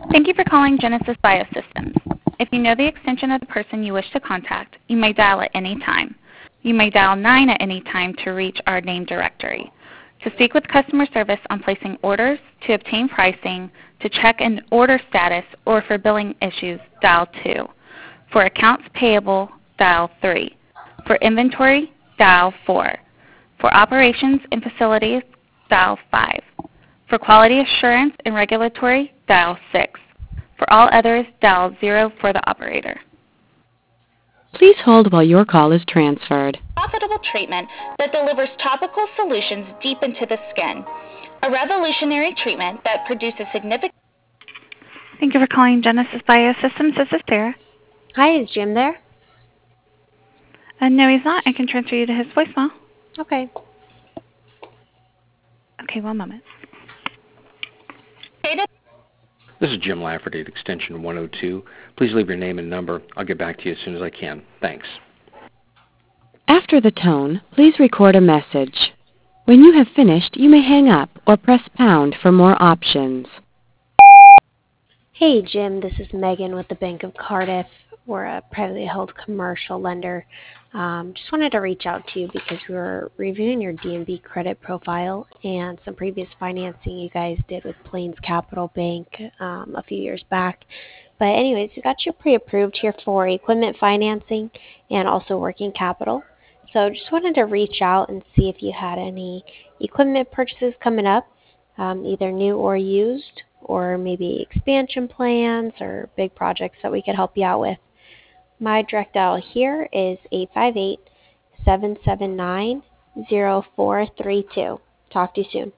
Thank you for calling Genesis Biosystems. If you know the extension of the person you wish to contact, you may dial at any time. You may dial 9 at any time to reach our name directory. To speak with customer service on placing orders, to obtain pricing, to check an order status, or for billing issues, dial 2. For accounts payable, dial 3. For inventory, dial 4. For operations and facilities, dial 5. For quality assurance and regulatory, dial 6. For all others, dial 0 for the operator. Please hold while your call is transferred. Profitable treatment that delivers topical solutions deep into the skin. A revolutionary treatment that produces significant... Thank you for calling Genesis Biosystems. This is Sarah. Hi, is Jim there? No, he's not. I can transfer you to his voicemail. Okay. Okay, one moment. This is Jim Lafferty at extension 102. Please leave your name and number. I'll get back to you as soon as I can. Thanks. After the tone, please record a message. When you have finished, you may hang up or press pound for more options. Hey, Jim, this is Megan with the Bank of Cardiff. We're a privately held commercial lender. Just wanted to reach out to you because we were reviewing your D&B credit profile and some previous financing you guys did with Plains Capital Bank a few years back. But anyways, we got you pre-approved here for equipment financing and also working capital. So just wanted to reach out and see if you had any equipment purchases coming up, either new or used, or maybe expansion plans or big projects that we could help you out with. My direct dial here is 858-779-0432. Talk to you soon.